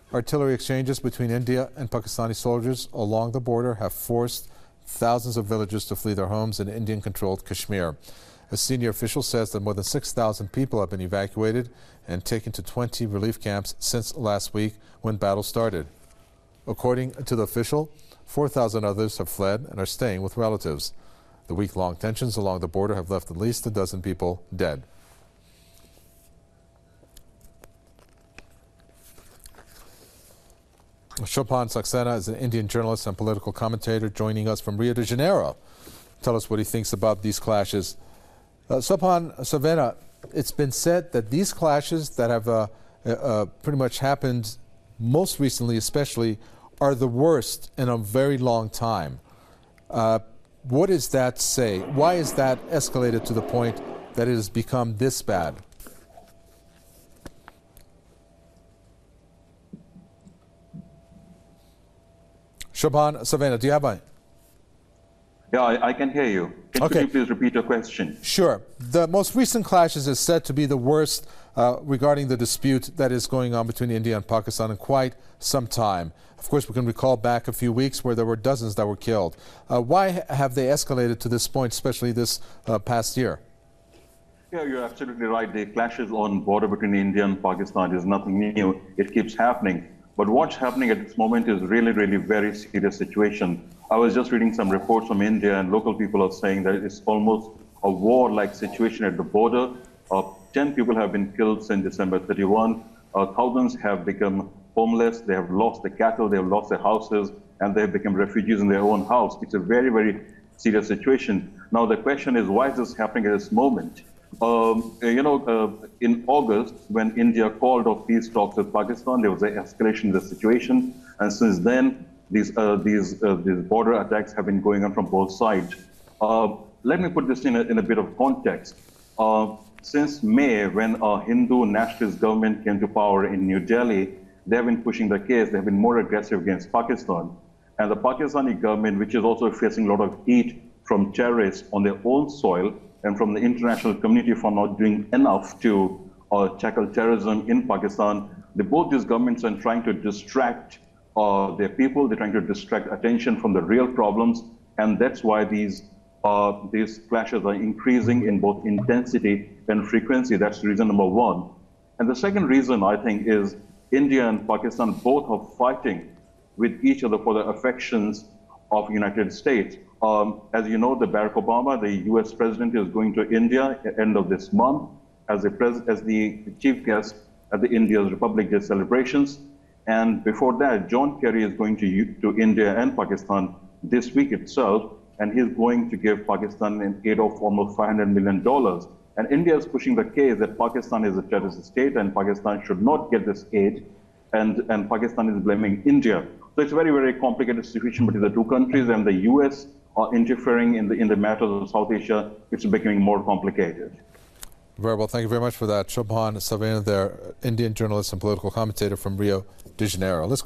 Artillery exchanges between India and Pakistani soldiers along the border have forced thousands of villagers to flee their homes in Indian-controlled Kashmir. A senior official says that more than 6,000 people have been evacuated and taken to 20 relief camps since last week when battle started. According to the official, 4,000 others have fled and are staying with relatives. The week-long tensions along the border have left at least a dozen people dead. Shobhan Saxena is an Indian journalist and political commentator joining us from Rio de Janeiro. Tell us what he thinks about these clashes. Shobhan Saxena, it's been said that these clashes that have pretty much happened most recently especially are the worst in a very long time. What does that say? Why is that escalated to the point that it has become this bad? Shobhan Saxena, do you have one? Yeah, I can hear you. Could you please repeat your question? Sure. The most recent clashes is said to be the worst regarding the dispute that is going on between India and Pakistan in quite some time. Of course, we can recall back a few weeks where there were dozens that were killed. Why have they escalated to this point, especially this past year? Yeah, you're absolutely right. The clashes on border between India and Pakistan is nothing new. It keeps happening. But what's happening at this moment is really, really very serious situation. I was just reading some reports from India, and local people are saying that it's almost a war-like situation at the border. 10 people have been killed since December 31. Thousands have become homeless. They have lost their cattle, they have lost their houses, and they have become refugees in their own house. It's a very, very serious situation. Now, the question is, why is this happening at this moment? In August, when India called off peace talks with Pakistan, there was an escalation in the situation, and since then, these border attacks have been going on from both sides. Let me put this in a bit of context. Since May, when a Hindu nationalist government came to power in New Delhi, they have been pushing the case. They have been more aggressive against Pakistan, and the Pakistani government, which is also facing a lot of heat from terrorists on their own soil, and from the international community for not doing enough to tackle terrorism in Pakistan. Both these governments are trying to distract their people. They're trying to distract attention from the real problems, and that's why these clashes are increasing in both intensity and frequency. That's reason number one. And the second reason, I think, is India and Pakistan both are fighting with each other for the affections of the United States. As you know, Barack Obama, the US president, is going to India at the end of this month as the chief guest at the India's Republic Day celebrations. And before that, John Kerry is going to India and Pakistan this week itself, and he's going to give Pakistan an aid of almost $500 million. And India is pushing the case that Pakistan is a terrorist state and Pakistan should not get this aid, and Pakistan is blaming India. So it's a very, very complicated situation between the two countries, and the US are interfering in the matters of South Asia. It's becoming more complicated. Very well. Thank you very much for that. Shobhan Saxena there, Indian journalist and political commentator from Rio de Janeiro.